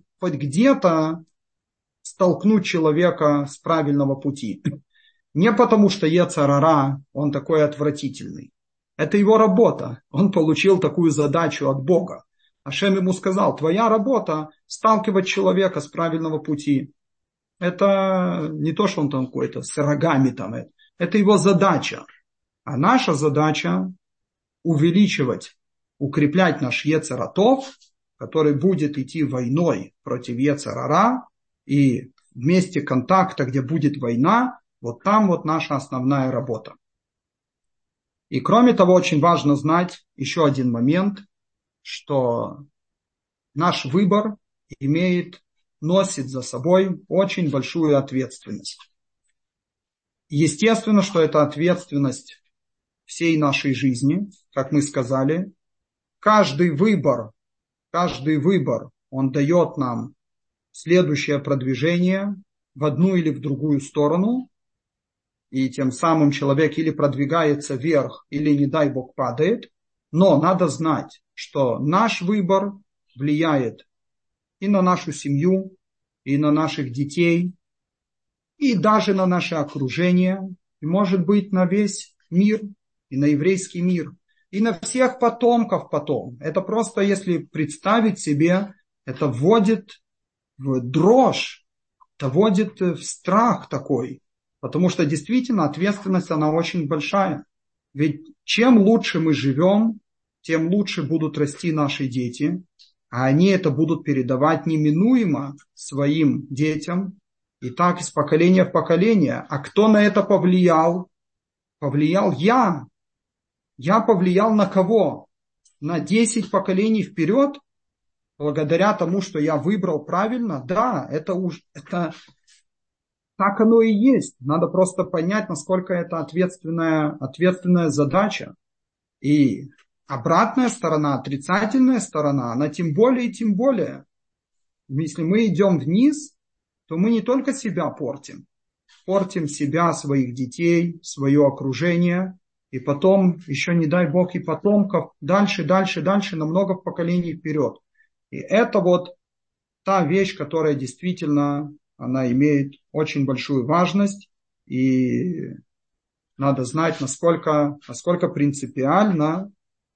столкнуть человека с правильного пути. Не потому, что йецер ара, он такой отвратительный. Это его работа. Он получил такую задачу от Бога. Ашем ему сказал, твоя работа сталкивать человека с правильного пути. Это не то, что он там какой-то с рогами там. Это его задача. А наша задача увеличивать, укреплять наш йецер атов, который будет идти войной против йецер ара, и в месте контакта, где будет война, вот там вот наша основная работа. И кроме того, очень важно знать еще один момент, что наш выбор носит за собой очень большую ответственность. Естественно, что это ответственность всей нашей жизни, как мы сказали. Каждый выбор, он дает нам следующее продвижение в одну или в другую сторону, и тем самым человек или продвигается вверх, или, не дай Бог, падает. Но надо знать, что наш выбор влияет и на нашу семью, и на наших детей, и даже на наше окружение, и, может быть, на весь мир, и на еврейский мир, и на всех потомков потом. Это просто, если представить себе, это вводит в дрожь, это вводит в страх такой, потому что действительно ответственность, она очень большая. Ведь чем лучше мы живем, тем лучше будут расти наши дети, а они это будут передавать неминуемо своим детям, и так из поколения в поколение. А кто на это повлиял? Повлиял я. Я повлиял на кого? На 10 поколений вперед, благодаря тому, что я выбрал правильно? Да, это так оно и есть. Надо просто понять, насколько это ответственная задача. И обратная сторона, отрицательная сторона, она тем более и тем более. Если мы идем вниз, то мы не только себя портим. Портим себя, своих детей, свое окружение. И потом, еще не дай Бог, и потомков дальше, на много поколений вперед. И это вот та вещь, которая действительно, она имеет очень большую важность. И надо знать, насколько принципиально,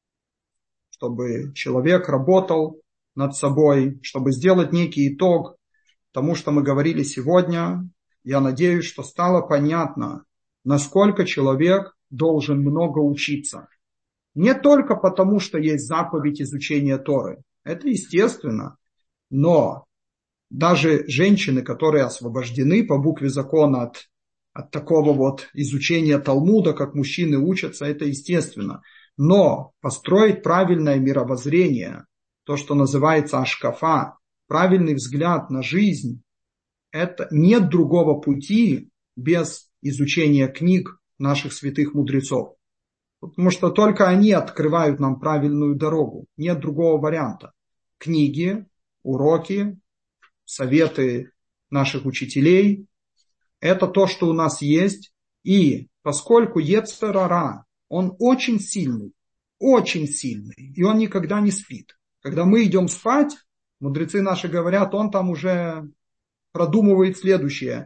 чтобы человек работал над собой, чтобы сделать некий итог тому, что мы говорили сегодня. Я надеюсь, что стало понятно, насколько человек должен много учиться. Не только потому, что есть заповедь изучения Торы. Это естественно. Но даже женщины, которые освобождены по букве закона от такого вот изучения Талмуда, как мужчины учатся, это естественно. Но построить правильное мировоззрение, то, что называется ашкафа, правильный взгляд на жизнь, это нет другого пути без изучения книг наших святых мудрецов. Потому что только они открывают нам правильную дорогу. Нет другого варианта. Книги, уроки, советы наших учителей – это то, что у нас есть. И поскольку йецер ара, он очень сильный, и он никогда не спит. Когда мы идем спать, мудрецы наши говорят, он там уже продумывает следующие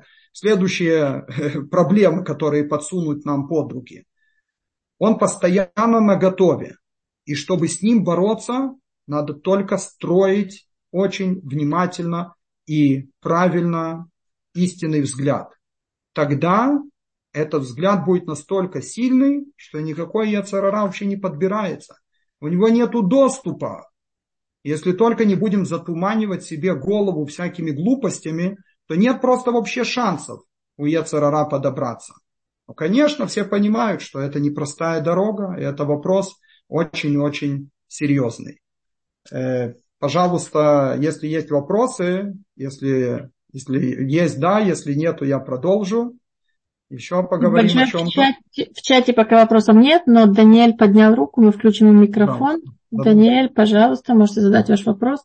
проблемы, которые подсунут нам под руки. Он постоянно наготове. И чтобы с ним бороться, надо только строить очень внимательно и правильно истинный взгляд. Тогда этот взгляд будет настолько сильный, что никакой йецер ара вообще не подбирается. У него нет доступа. Если только не будем затуманивать себе голову всякими глупостями, то нет просто вообще шансов у йецер ара подобраться. Ну, конечно, все понимают, что это непростая дорога, и это вопрос очень-очень серьезный. Пожалуйста, если есть вопросы, если есть, да, если нет, то я продолжу. Еще поговорим о чем-то. В чате пока вопросов нет, но Даниэль поднял руку, мы включим ему микрофон. Да. Даниэль, пожалуйста, можете задать ваш вопрос.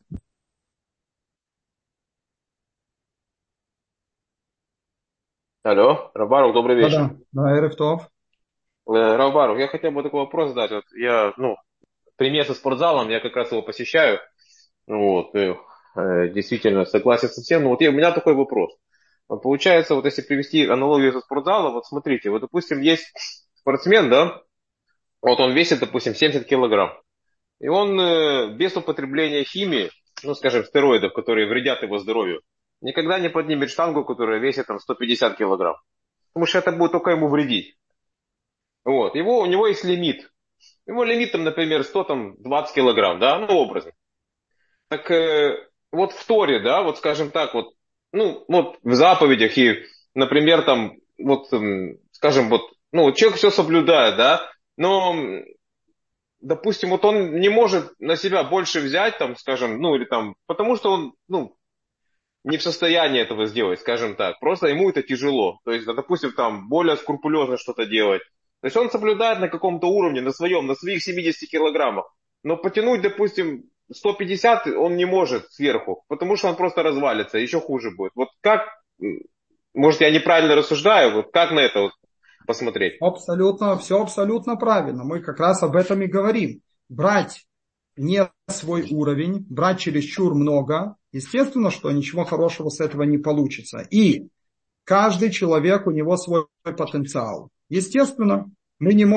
Алло, Рав Барух, добрый вечер. Да, эрев тов. Рав Барух, я хотел бы такой вопрос задать. Вот я, пример со спортзалом, я как раз его посещаю. Вот, действительно, согласен со всем. Но вот у меня такой вопрос. Вот получается, вот если привести аналогию со спортзалом, вот смотрите, вот, допустим, есть спортсмен, да, вот он весит, допустим, 70 килограмм. И он без употребления химии, скажем, стероидов, которые вредят его здоровью, никогда не поднимет штангу, которая весит там 150 килограмм. Потому что это будет только ему вредить. Вот. У него есть лимит. Его лимит, там, например, 120 килограмм, да, образно. Так вот в Торе, да, вот скажем так, вот в заповедях и, например, там, вот, скажем, человек все соблюдает, да, но, допустим, вот он не может на себя больше взять, там, скажем, или там, потому что он, не в состоянии этого сделать, скажем так. Просто ему это тяжело. То есть, допустим, там более скрупулезно что-то делать. То есть он соблюдает на каком-то уровне, на своих 70 килограммах. Но потянуть, допустим, 150 он не может сверху, потому что он просто развалится, еще хуже будет. Вот как Может, я неправильно рассуждаю? Вот как на это вот посмотреть? Абсолютно, все абсолютно правильно. Мы как раз об этом и говорим. Брать не свой уровень, брать чересчур много, естественно, что ничего хорошего с этого не получится. И каждый человек, у него свой потенциал. Естественно, мы не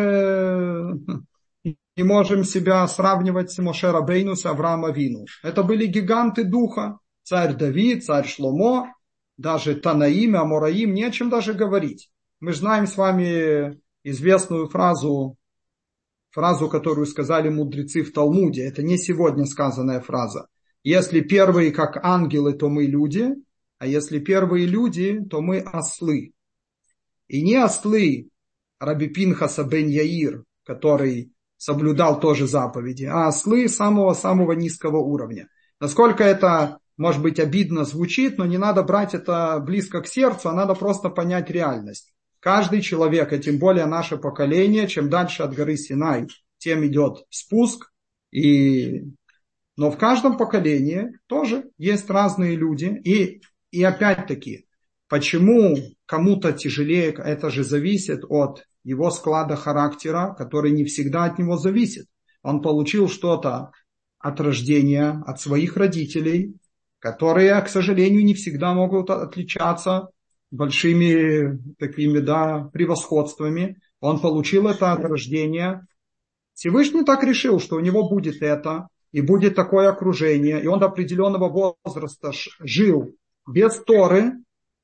можем себя сравнивать с Моше Рабейну, с Авраамом Авину. Это были гиганты духа. Царь Давид, царь Шломо, даже Танаим, Амораим, не о чем даже говорить. Мы знаем с вами известную фразу, которую сказали мудрецы в Талмуде. Это не сегодня сказанная фраза. Если первые как ангелы, то мы люди, а если первые люди, то мы ослы. И не ослы Раби Пинхаса бен Яир, который соблюдал тоже заповеди, а ослы самого-самого низкого уровня. Насколько это, может быть, обидно звучит, но не надо брать это близко к сердцу, а надо просто понять реальность. Каждый человек, и тем более наше поколение, чем дальше от горы Синай, тем идет спуск. Но в каждом поколении тоже есть разные люди. И опять-таки, почему кому-то тяжелее, это же зависит от его склада характера, который не всегда от него зависит. Он получил что-то от рождения, от своих родителей, которые, к сожалению, не всегда могут отличаться большими такими, превосходствами. Он получил это от рождения. Всевышний так решил, что у него будет это, и будет такое окружение, и он до определенного возраста жил без Торы,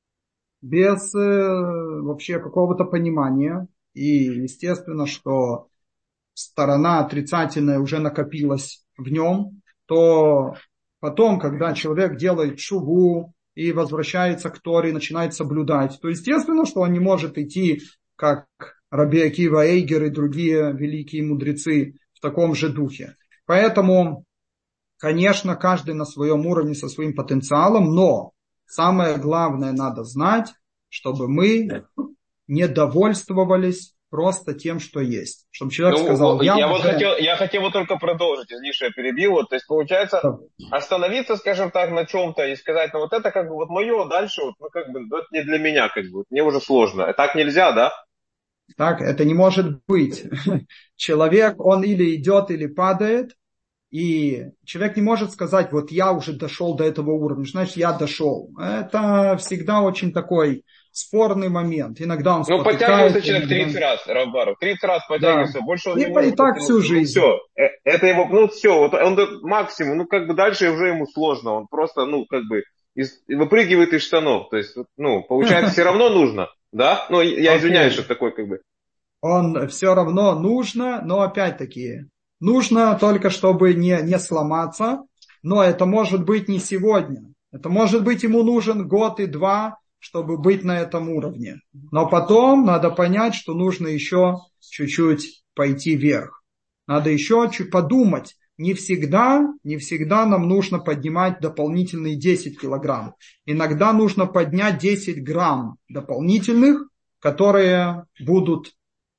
без вообще какого-то понимания. И естественно, что сторона отрицательная уже накопилась в нем, то потом, когда человек делает шуву и возвращается к Торе, начинает соблюдать, то естественно, что он не может идти, как Раби Акива Эйгер и другие великие мудрецы, в таком же духе. Поэтому, конечно, каждый на своем уровне со своим потенциалом, но самое главное надо знать, чтобы мы не довольствовались просто тем, что есть. Чтобы человек сказал, я хотел вот только продолжить, извини, что я перебил. Вот, то есть, получается, остановиться, скажем так, на чем-то и сказать, ну вот это как бы вот мое, дальше, вот, ну как бы, это не для меня, как бы, мне уже сложно. Так нельзя, да? Так, это не может быть. Человек, он или идет, или падает, и человек не может сказать, вот я уже дошел до этого уровня, значит, я дошел. Это всегда очень такой спорный момент. Иногда он спотыкается. Подтягивается человек 30 раз, Равбаров, 30 раз подтягивается, больше он не может. И так всю жизнь. Все, это его, все, вот он максимум, как бы дальше уже ему сложно, он просто, как бы, выпрыгивает из штанов, то есть, получается, все равно нужно, да? Я извиняюсь, что такой, как бы. Он все равно нужно, но опять-таки, нужно только, чтобы не сломаться, но это может быть не сегодня. Это может быть ему нужен год и два, чтобы быть на этом уровне. Но потом надо понять, что нужно еще чуть-чуть пойти вверх. Надо еще чуть подумать. Не всегда нам нужно поднимать дополнительные 10 килограмм. Иногда нужно поднять 10 грамм дополнительных, которые будут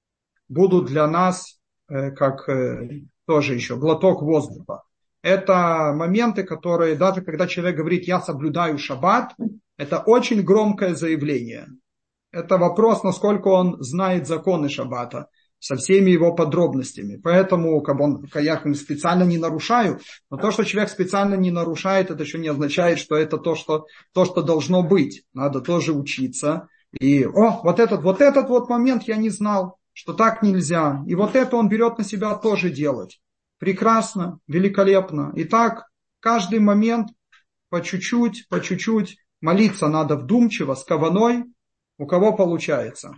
для нас как тоже еще глоток воздуха. Это моменты, которые, даже когда человек говорит, я соблюдаю шаббат, это очень громкое заявление. Это вопрос, насколько он знает законы шаббата со всеми его подробностями. Поэтому я специально не нарушаю, но то, что человек специально не нарушает, это еще не означает, что это то, что должно быть. Надо тоже учиться. И вот этот момент я не знал, что так нельзя. И вот это он берет на себя тоже делать. Прекрасно, великолепно. И так каждый момент по чуть-чуть. Молиться надо вдумчиво, с каваной. У кого получается?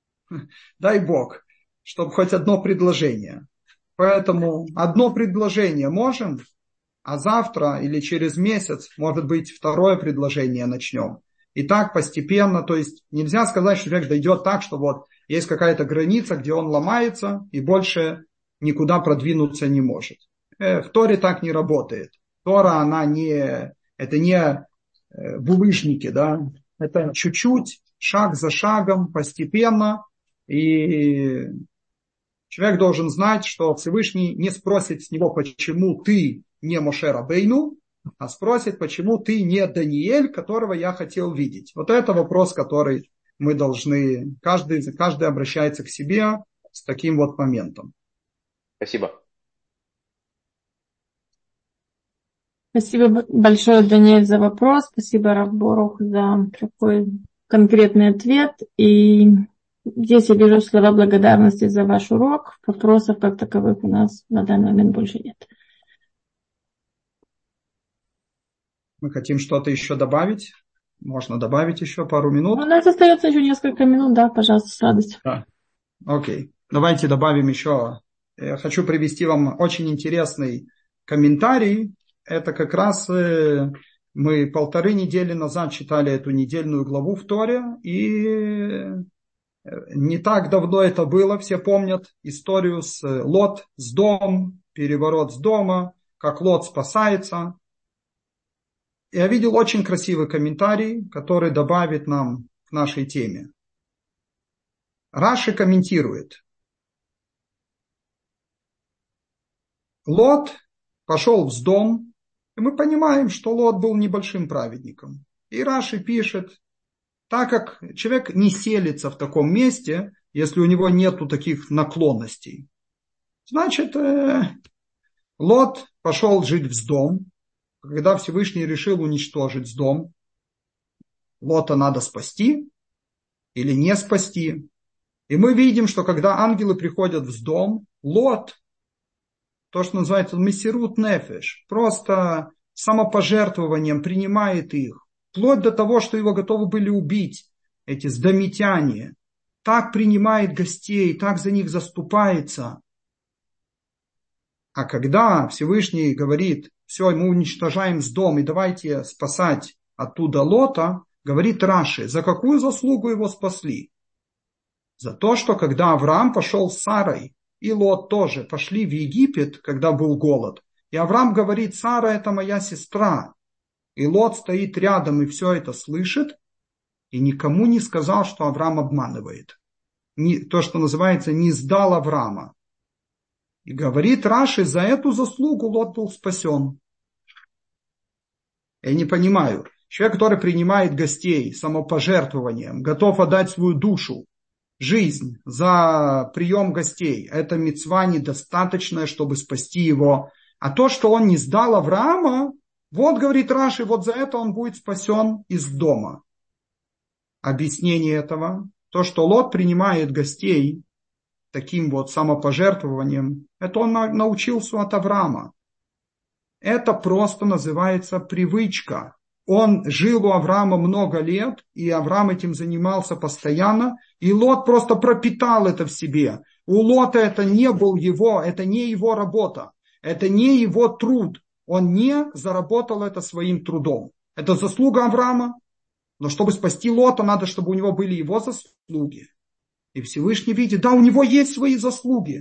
Дай Бог, чтобы хоть одно предложение. Поэтому одно предложение можем, а завтра или через месяц, может быть, второе предложение начнем. И так постепенно, то есть нельзя сказать, что человек дойдет так, что вот есть какая-то граница, где он ломается и больше никуда продвинуться не может. В Торе так не работает. Тора, это не булыжники, да, это чуть-чуть, шаг за шагом, постепенно, и человек должен знать, что Всевышний не спросит с него, почему ты не Моше Рабейну, а спросит, почему ты не Даниэль, которого я хотел видеть. Вот это вопрос, который мы должны, каждый обращается к себе с таким вот моментом. Спасибо. Спасибо большое, Даниэль, за вопрос. Спасибо, Рав Борух, за такой конкретный ответ. И здесь я вижу слова благодарности за ваш урок. Вопросов как таковых у нас на данный момент больше нет. Мы хотим что-то еще добавить. Можно добавить еще пару минут. У нас остается еще несколько минут, да, пожалуйста, с радостью. Да. Окей. Давайте добавим еще. Я хочу привести вам очень интересный комментарий. Это как раз мы 1,5 недели назад читали эту недельную главу в Торе. И не так давно это было. Все помнят историю с Лот, с Дом, переворот с дома, как Лот спасается. Я видел очень красивый комментарий, который добавит нам к нашей теме. Раши комментирует. Лот пошел в Сдом, и мы понимаем, что Лот был небольшим праведником. И Раши пишет, так как человек не селится в таком месте, если у него нету таких наклонностей, значит, Лот пошел жить в Сдом. Когда Всевышний решил уничтожить Сдом, Лота надо спасти или не спасти. И мы видим, что когда ангелы приходят в Сдом, Лот, то, что называется мессирут нефеш, просто самопожертвованием принимает их, вплоть до того, что его готовы были убить, эти сдомитяне, так принимает гостей, так за них заступается. А когда Всевышний говорит, все, мы уничтожаем Сдом и давайте спасать оттуда Лота, говорит Раши, за какую заслугу его спасли? За то, что когда Авраам пошел с Сарой, и Лот тоже пошли в Египет, когда был голод, и Авраам говорит, Сара это моя сестра, и Лот стоит рядом и все это слышит, и никому не сказал, что Авраам обманывает. То, что называется, не сдал Авраама. И говорит Раши, за эту заслугу Лот был спасен. Я не понимаю. Человек, который принимает гостей самопожертвованием, готов отдать свою душу, жизнь за прием гостей, это мицва недостаточная, чтобы спасти его. А то, что он не сдал Авраама, вот, говорит Раши, вот за это он будет спасен из дома. Объяснение этого, то, что Лот принимает гостей таким вот самопожертвованием, это он научился от Авраама. Это просто называется привычка. Он жил у Авраама много лет, и Авраам этим занимался постоянно, и Лот просто пропитал это в себе. У Лота это не был его, это не его работа, это не его труд. Он не заработал это своим трудом. Это заслуга Авраама, но чтобы спасти Лота, надо, чтобы у него были его заслуги. И Всевышний видит, да, у него есть свои заслуги.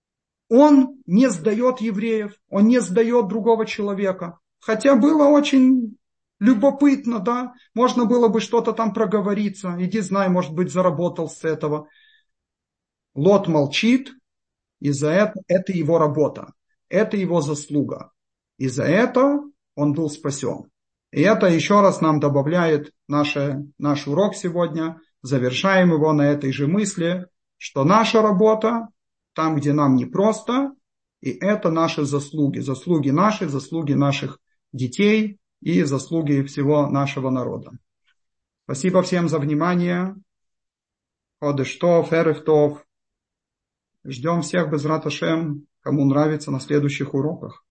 Он не сдает евреев, он не сдает другого человека. Хотя было очень любопытно, да, можно было бы что-то там проговориться. Иди знай, может быть, заработал с этого. Лот молчит, и за это его работа, это его заслуга. И за это он был спасен. И это еще раз нам добавляет наш урок сегодня. Завершаем его на этой же мысли, что наша работа там, где нам непросто, и это наши заслуги. Заслуги наши, заслуги наших детей и заслуги всего нашего народа. Спасибо всем за внимание. Ходеш тов, эрев тов. Ждем всех, безрат Ашем, кому нравится, на следующих уроках.